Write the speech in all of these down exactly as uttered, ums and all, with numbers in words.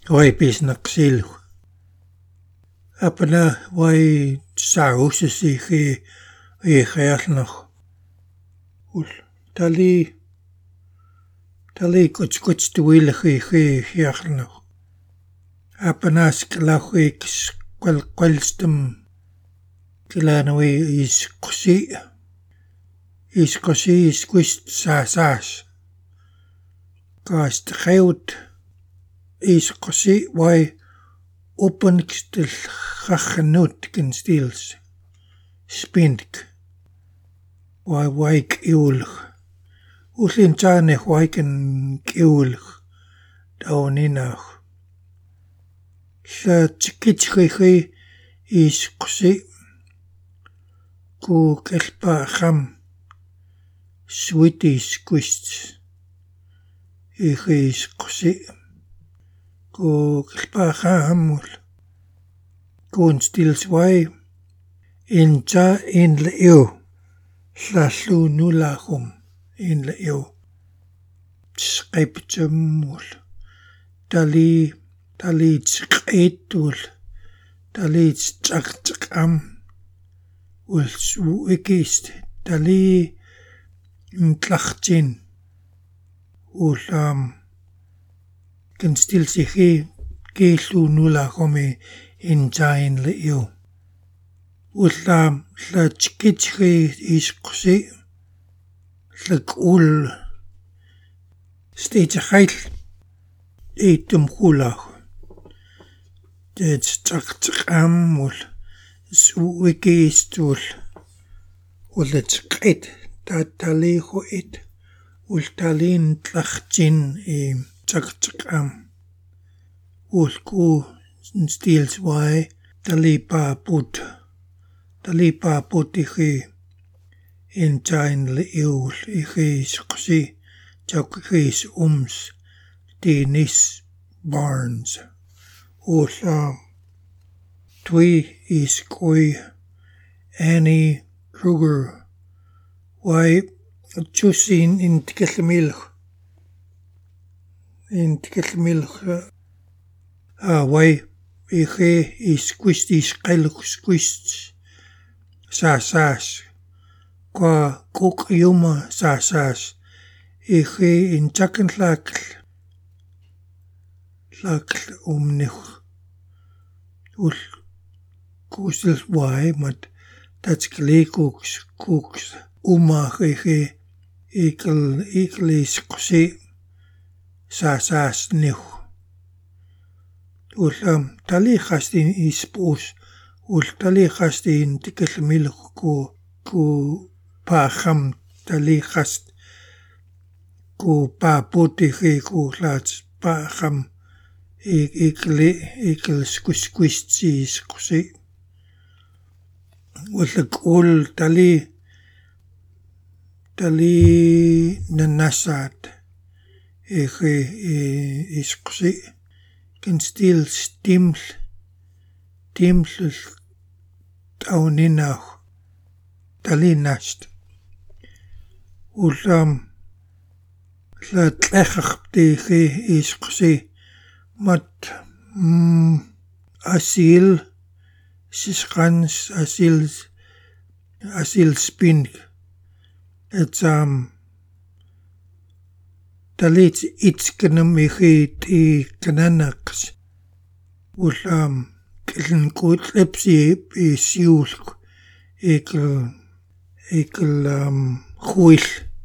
Wai pisnaqsilu. Apana wai sausisi hi hi khayalnoh. Ul tali tali kuch kuch tuwila hi hi hialnoh. Apana sklahu ik kwal kwalstum kilanawi is kusi is kusi is kwist sasas. Kast khayut is kusi wai openkstil khachnut kin stils spindk wai waik iulch ulin chane waiken iulch dawninach la chikitchi is kusi ku kelpa kham sweeties kwist is kusi ku kelpa khamul kun stils wai incha in leo llallu nulachum in leo skiptumul tali tali tskaitul tali tsaktsakam ul suikist tali ntlachtin ulam kan stilsihi killu nulachum incha in leo ulam la chikitchi is kusi lakul stejachil etum khulach det tsaktsakam suikistul uletskait tatali khoit ultalin tlachtin e tsaktsakam ulku stils wai talipa put talipa putihi inchain leul ihis kusi chakis ums Dennis Barnes ulla twi is koi Annie Kruger wai chusin in tikelmilch in tikelmilch ah wai ihe is kwist is qeluk kwist sasas kwa kuk yuma sasas ihe in chakenlak lak umnich ul kusel wai mat tatskli kuks kuks umach ihe ikel iklis kusi sasas nich ulam tali khastin ispus ul tali khastin tikelmilch ku ku pacham tali khast ku pa putihi ku lats pacham ikli ikl squish squish cheese kusi ulak ul tali tali nanasat ihe is kusi kan stil stiml timl tauninach talinast ulam la tlechachtihi is kusi mat mm, asil siskans asil asil spin etsam talit itskenam ihi ti kananaks ulam kiln kutlepsi isiulk ikel ikel um, khuil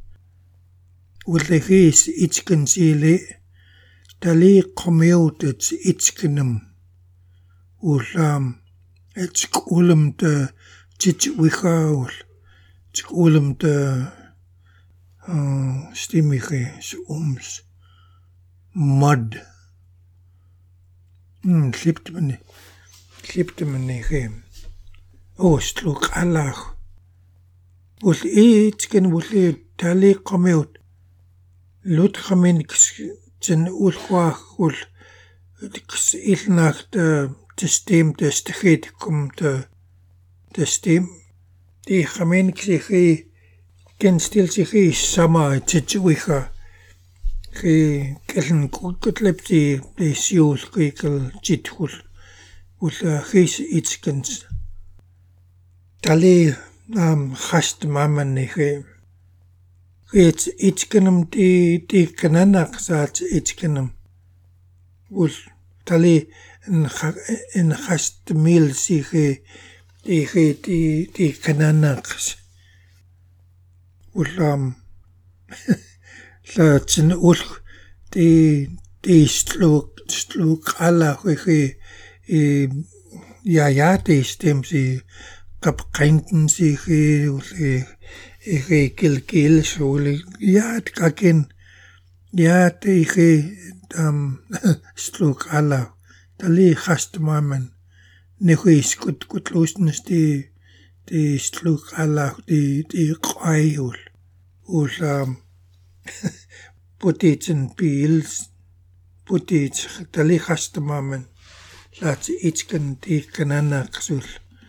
ulehis itskensili tali qomiut ets itskenam ulam etskulum te chichwichaul etskulum te uh, stimiche ums mud mm, slipt me niet slipt me niet oh sluk alach ul itsken ul tali qomiut lut khamin ten ulkwach ul ilnach de system de stigit komt de de stem die gemeen zich ken stil zich sama tjitwicha He kellen kutlepti the siul kikel jithul ul his itskens tali am hast mamani he it's itskenum ti ti kananak sat itskenum ul tali in in hast mil si he ti he ti ti kananak ul am la tsin ul ti ti sluk sluk alla he e ja ja ti stem si kap krænken si he ul e he kil kil sole ja kaken ja ti he am sluk alla tali hast mamen ne he skut kut losnes ti ti sluk alla ti ti qai ul ul am Putitsen pils, putit tali hastamamen, laat itsken ti kanana ksul.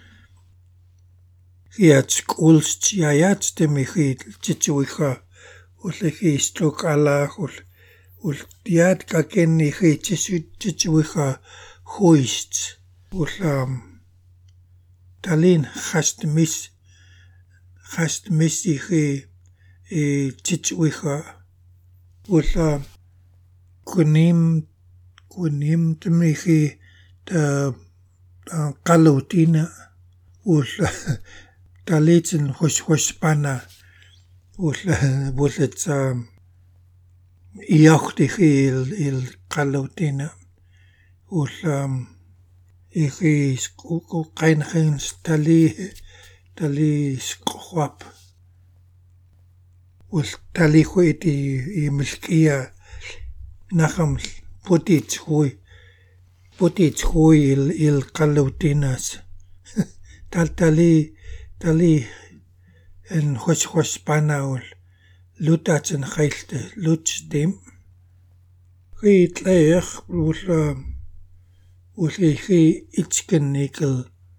Hiat skulst jajat stemichi titsuicha, ullehi struk ala ul ul diat kaken hi titsuicha hoist, ulam talin hastmis hastmisi hi titsuicha. Ulla kunim kunim tmihi ta kalutina ulla talitin hos hospana ulla bullet iachti il il kalutina ulla ihi skuku kainhin tali tali skwap ul tali huiti i milkia nacham putit hui putit hui il il kalutinas tal tali tali en hos hos panaul lutat en heilte lut dem rit leer ul ul hi itsken nikel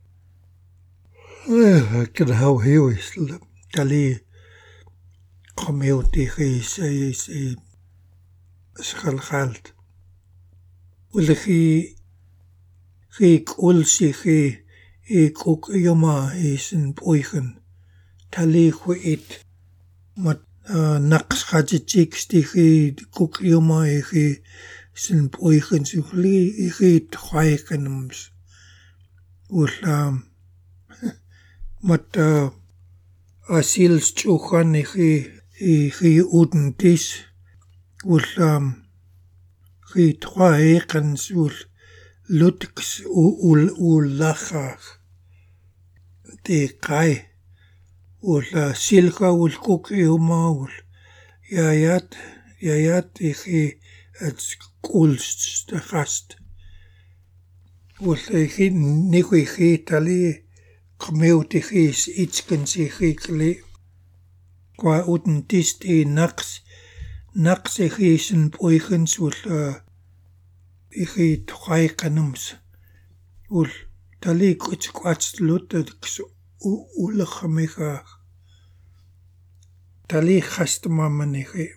eh kan hou heel is tali Community is is is schalgalt. Ulchi ik ulsi he ik ook joma is een boigen. Tali huit mat naks gajitik stichi kuk joma he is een boigen suli he twaikenems. Ulam mat asils chuchan he I hi uden dis ul um hi trois ekens ul lutks ul ul lachach de kai ul silka ul kukiuma ul jajat jajat hi et kulst de gast ul hi nikui hi tali kmeuti hi itskens hi kli qua uten dist i naks naks e gisen boigens ul i gi trai kanums ul tali kuts kwats lut ul khamiga tali khastmamani gi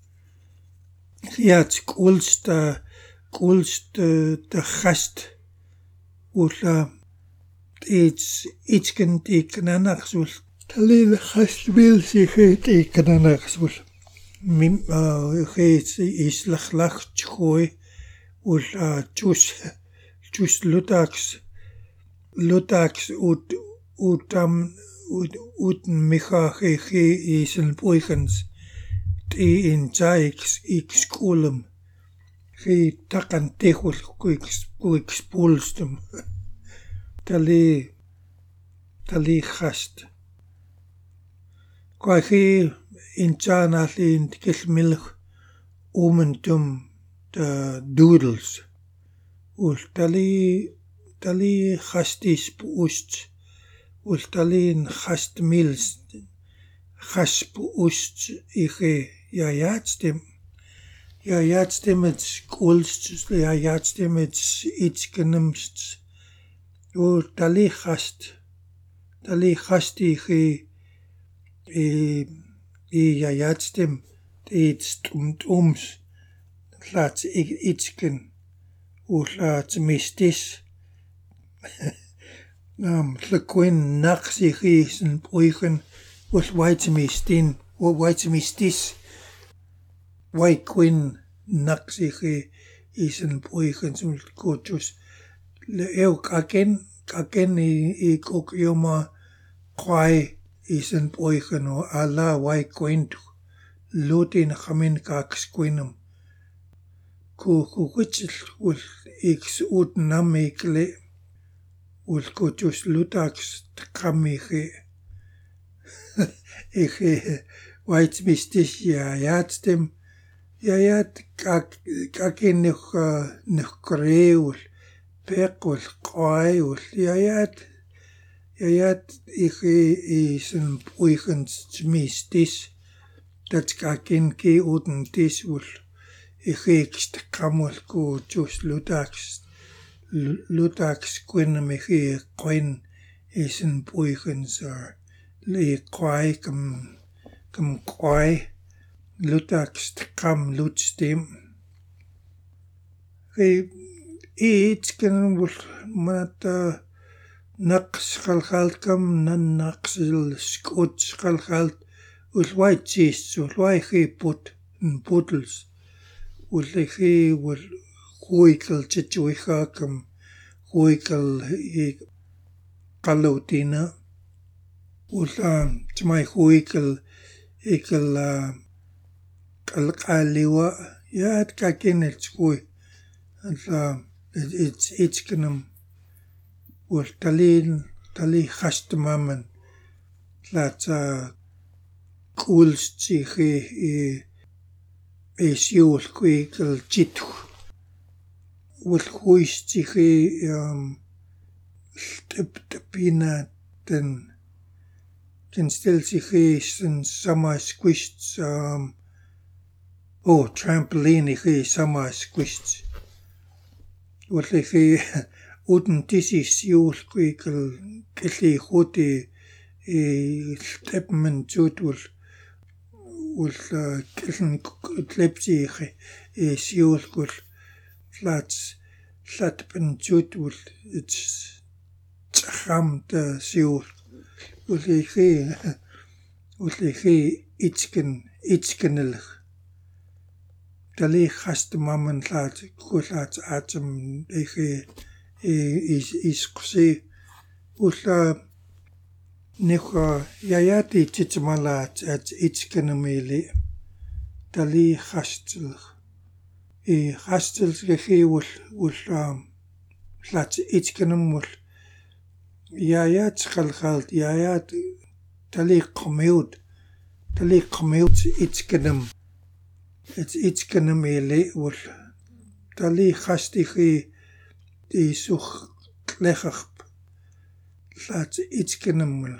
hiat kulsta kulst de gast ul it's itsken tiknanaks ul Tali gast wil zich te kanana sul. Mim geet is lach lach gooi ul chus chus lutax lutax ut utam ut ut micha ge is een poigens ti in jaiks ik skolum ge takan tegul quick quick spulstum tali tali gast Qua chi in tjana lin kilmilch omentum de doodles. Ul tali tali gastis poest. Ul talin gast mils gas poest ige ja jatstem. Ja jatstem het kulst ja jatstem het iets genomst. Ul tali gast tali gasti ige I i ja jatstem het stumt ums laat itsken laat mistis um lequin naxigisen poichen was white mistin or white mistis white quin naxigi isen poichen sul coachus le eu kaken kaken i kokioma kwai isen poichen o ala white quint lutin khamin kaks quinum ku ku wichel ul x ut namikle ul coachus lutax kamiche ich white mistis ja yatstem ja yat kak kaken noch noch kreul pekul kwai ul ja yat ja yat ich isen poichen mistis dat kaken ke uten tis ul ich ekst kamol ko just lutax lutax quin me he quin isen poichens or le quai kam kam quai lutax kam lutstem he each can will mat naqs khalkhalt kam nan naqsil skot khalkhalt ul white cheese ul white he put in bottles ul he will huikel chichuiha kam huikel i qalutina ul tmai huikel ikel qalqaliwa yat kaken etskui and it's it's kanam ul talin tali khastmaman lat kuls chihi i esiul kuikel chitu ul huis chihi um tip tipina den can still chihi sin sama squished um oh trampoline hi sama squished ul hi uten tisi siul kuikel kelli huti i stepmen tutul ul keln klepsi i siul kul flats flatpen tutul it's cham de siul ul hi ul hi itsken itskenel tali khast mamen lat kulat atem hi is is qsi ul Nikha yayati titmalat at itskenemili tali khastel i khastel gehi ul ul lat itskenem ul yayat khalkhalt yayat tali qmeut tali qmeut itskenem at itskenemili ul tali khastihi i sukh lekhap lat itskenem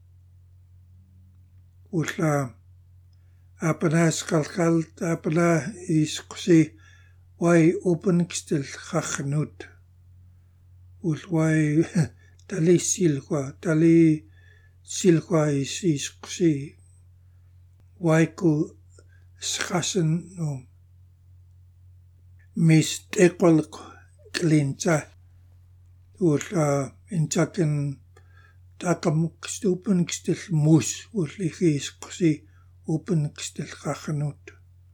ul apanas khalkhalt apana is qsi wai openingstel khakhnut ul wai tali silqa tali silqa is is qsi wai ku schasen no mis equal klinta ul intaken takam stupen stil mus ul is qsi open stil khakhnut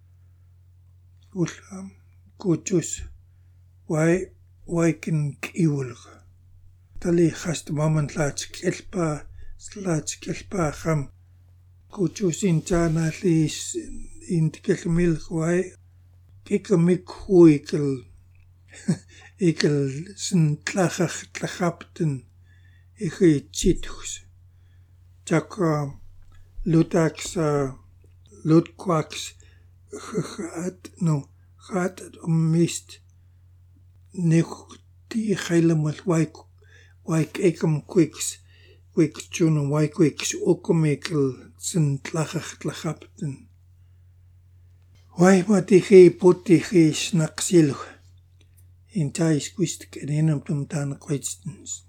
ul kutus wai wai kin kiul tali khast moment lat kelpa slat kelpa kham kutus intana lis int kelmil wai kikamik huikel ikel sin tlachach tlachapten ich chitus tak lutax lutquax hat no hat mist nik die helemaal waik waik ekam quicks quick tune waik quicks okomekel sin tlachach tlachapten wai mati putti snaxil in tais quist kenenum tum tan quistens